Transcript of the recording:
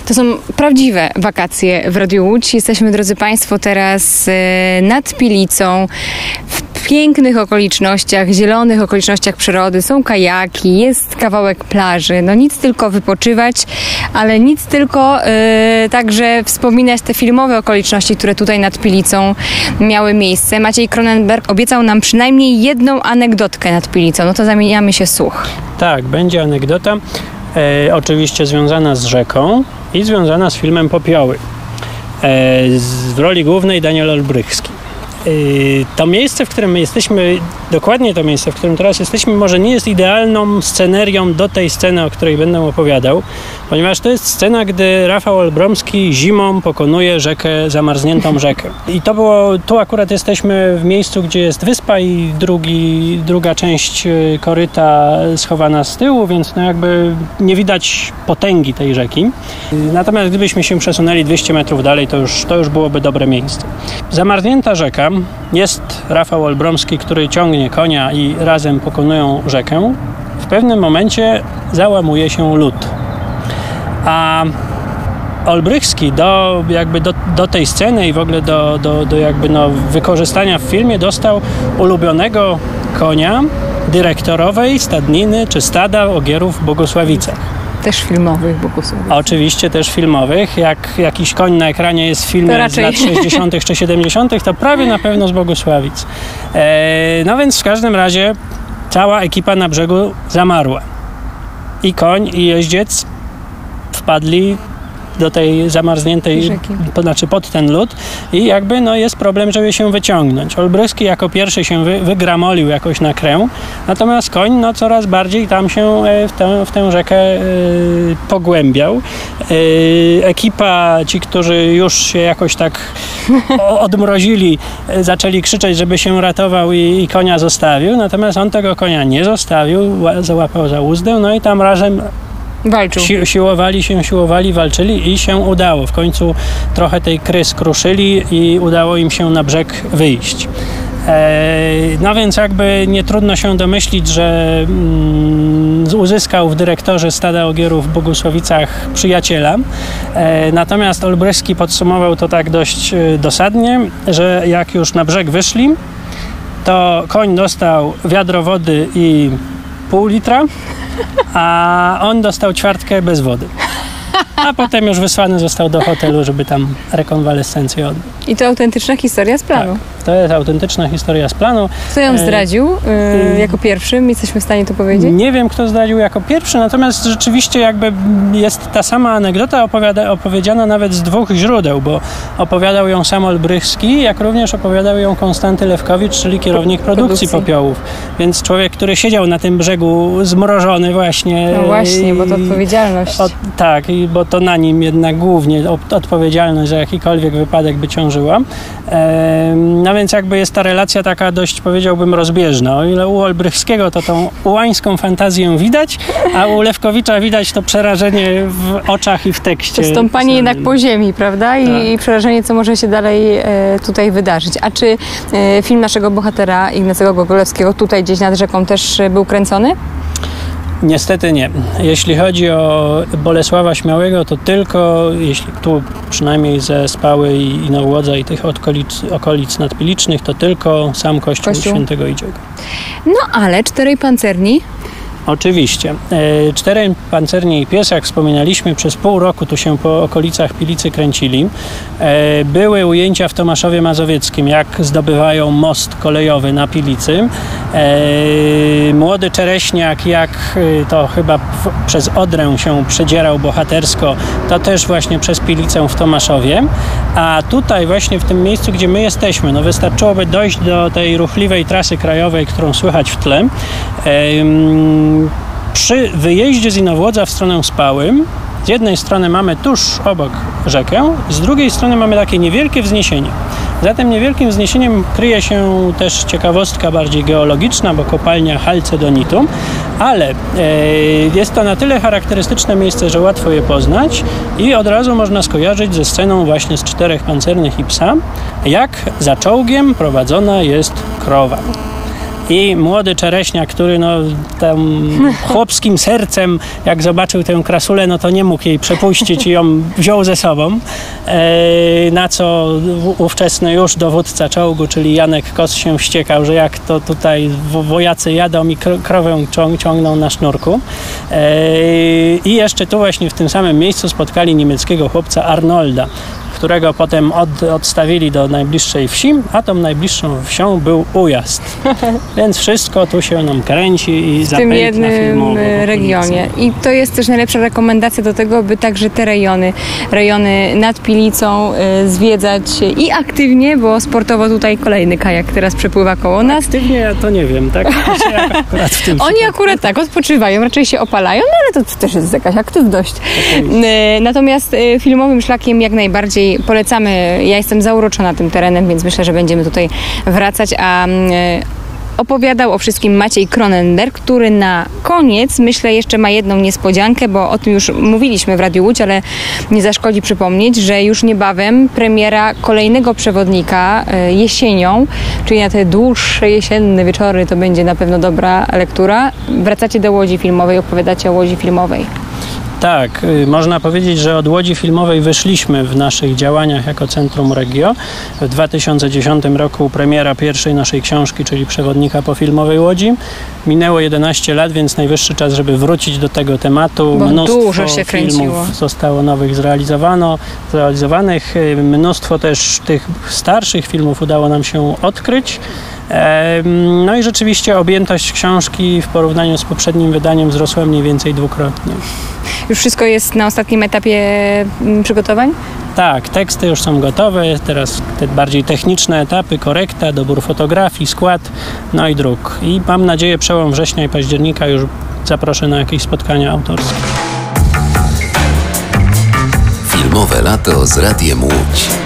To są prawdziwe wakacje w Radiu Łódź. Jesteśmy, drodzy Państwo, teraz nad Pilicą, w pięknych okolicznościach, zielonych okolicznościach przyrody. Są kajaki, jest kawałek plaży. No nic tylko wypoczywać, ale nic tylko także wspominać te filmowe okoliczności, które tutaj nad Pilicą miały miejsce. Maciej Cronenberg obiecał nam przynajmniej jedną anegdotkę nad Pilicą. No to zamieniamy się w słuch. Tak, będzie anegdota, oczywiście związana z rzeką i związana z filmem Popioły. W roli głównej Daniel Olbrychski. To miejsce, w którym my jesteśmy, dokładnie to miejsce, w którym teraz jesteśmy, może nie jest idealną scenerią do tej sceny, o której będę opowiadał, ponieważ to jest scena, gdy Rafał Olbromski zimą pokonuje zamarzniętą rzekę. I to było, tu akurat jesteśmy w miejscu, gdzie jest wyspa i druga część koryta schowana z tyłu, więc no jakby nie widać potęgi tej rzeki. Natomiast gdybyśmy się przesunęli 200 metrów dalej, to już byłoby dobre miejsce. Zamarznięta rzeka, jest Rafał Olbromski, który ciągnie konia i razem pokonują rzekę. W pewnym momencie załamuje się lód. A Olbrychski do tej sceny i w ogóle do wykorzystania w filmie dostał ulubionego konia dyrektorowej stadniny czy stada ogierów w Bogusławicach. Też filmowych Bogusławic. Oczywiście też filmowych. Jak jakiś koń na ekranie jest w filmie z lat 60. czy 70., to prawie na pewno z Bogusławic. No więc w każdym razie cała ekipa na brzegu zamarła. I koń, i jeździec wpadli do tej zamarzniętej rzeki, znaczy pod ten lód i jakby jest problem, żeby się wyciągnąć. Olbrychski jako pierwszy się wygramolił jakoś na krę, natomiast koń coraz bardziej tam się w tę rzekę pogłębiał. Ekipa, ci, którzy już się jakoś tak odmrozili, zaczęli krzyczeć, żeby się ratował i konia zostawił, natomiast on tego konia nie zostawił, załapał za uzdę, i tam razem walczył. Siłowali, walczyli i się udało. W końcu trochę tej kry skruszyli i udało im się na brzeg wyjść. No więc jakby nie trudno się domyślić, że uzyskał w dyrektorze stada ogierów w Bogusławicach przyjaciela. Natomiast Olbrychski podsumował to tak dość dosadnie, że jak już na brzeg wyszli, to koń dostał wiadro wody i pół litra, a on dostał ćwiartkę bez wody. A potem już wysłany został do hotelu, żeby tam rekonwalescencję odbyć. I to autentyczna historia z planu. Tak, to jest autentyczna historia z planu. Kto ją zdradził jako pierwszy? Jesteśmy w stanie to powiedzieć? Nie wiem, kto zdradził jako pierwszy, natomiast rzeczywiście jakby jest ta sama anegdota opowiedziana nawet z dwóch źródeł, bo opowiadał ją sam Olbrychski, jak również opowiadał ją Konstanty Lewkowicz, czyli kierownik produkcji Popiołów. Więc człowiek, który siedział na tym brzegu zmrożony właśnie. No właśnie, bo to odpowiedzialność. Tak, bo to na nim jednak głównie odpowiedzialność za jakikolwiek wypadek by ciążyła. No więc jakby jest ta relacja taka dość, powiedziałbym, rozbieżna. O ile u Olbrychskiego to tą ułańską fantazję widać, a u Lewkowicza widać to przerażenie w oczach i w tekście. To stąpanie jednak po ziemi, prawda? I przerażenie, co może się dalej tutaj wydarzyć. A czy film naszego bohatera Ignacego Gogolewskiego tutaj gdzieś nad rzeką też był kręcony? Niestety nie. Jeśli chodzi o Bolesława Śmiałego, to tylko, jeśli tu przynajmniej ze Spały i Inowłodza i tych okolic nadpilicznych, to tylko sam kościół Świętego Idziego. No ale 4 pancerni? Oczywiście. 4 pancerni i pies, jak wspominaliśmy, przez pół roku tu się po okolicach Pilicy kręcili. Były ujęcia w Tomaszowie Mazowieckim, jak zdobywają most kolejowy na Pilicy. Młody Czereśniak, jak to chyba przez Odrę się przedzierał bohatersko, to też właśnie przez Pilicę w Tomaszowie. A tutaj właśnie w tym miejscu, gdzie my jesteśmy, wystarczyłoby dojść do tej ruchliwej trasy krajowej, którą słychać w tle. Przy wyjeździe z Inowłodza w stronę Spały, z jednej strony mamy tuż obok rzekę, z drugiej strony mamy takie niewielkie wzniesienie. Za tym niewielkim wzniesieniem kryje się też ciekawostka bardziej geologiczna, bo kopalnia halcedonitu, ale jest to na tyle charakterystyczne miejsce, że łatwo je poznać i od razu można skojarzyć ze sceną właśnie z 4 pancernych i psa, jak za czołgiem prowadzona jest krowa. i młody czereśniak, który tam chłopskim sercem, jak zobaczył tę krasulę, to nie mógł jej przepuścić i ją wziął ze sobą, na co ówczesny już dowódca czołgu, czyli Janek Kos, się wściekał, że jak to tutaj wojacy jadą i krowę ciągną na sznurku. I jeszcze tu właśnie w tym samym miejscu spotkali niemieckiego chłopca Arnolda, którego potem odstawili do najbliższej wsi, a tą najbliższą wsią był Ujazd. Więc wszystko tu się nam kręci i w tym jednym regionie. I to jest też najlepsza rekomendacja do tego, by także te rejony nad Pilicą zwiedzać i aktywnie, bo sportowo tutaj kolejny kajak teraz przepływa koło nas. Aktywnie ja to nie wiem, tak? Akurat w tym Oni akurat tak odpoczywają, raczej się opalają, ale to też jest jakaś aktywność. Natomiast filmowym szlakiem jak najbardziej polecamy. Ja jestem zauroczona tym terenem, więc myślę, że będziemy tutaj wracać, a opowiadał o wszystkim Maciej Kronender, który na koniec, myślę, jeszcze ma jedną niespodziankę, bo o tym już mówiliśmy w Radiu Łódź, ale nie zaszkodzi przypomnieć, że już niebawem premiera kolejnego przewodnika jesienią, czyli na te dłuższe jesienne wieczory to będzie na pewno dobra lektura. Wracacie do Łodzi Filmowej, opowiadacie o Łodzi Filmowej. Tak, można powiedzieć, że od Łodzi Filmowej wyszliśmy w naszych działaniach jako Centrum Regio. W 2010 roku premiera pierwszej naszej książki, czyli Przewodnika po filmowej Łodzi. Minęło 11 lat, więc najwyższy czas, żeby wrócić do tego tematu. Bo dużo się kręciło. Filmów zostało nowych zrealizowanych. Mnóstwo też tych starszych filmów udało nam się odkryć. No i rzeczywiście objętość książki w porównaniu z poprzednim wydaniem wzrosła mniej więcej dwukrotnie. Już wszystko jest na ostatnim etapie przygotowań? Tak, teksty już są gotowe, teraz te bardziej techniczne etapy, korekta, dobór fotografii, skład, no i druk. I mam nadzieję, przełom września i października już zaproszę na jakieś spotkania autorskie. Filmowe lato z Radiem Łódź.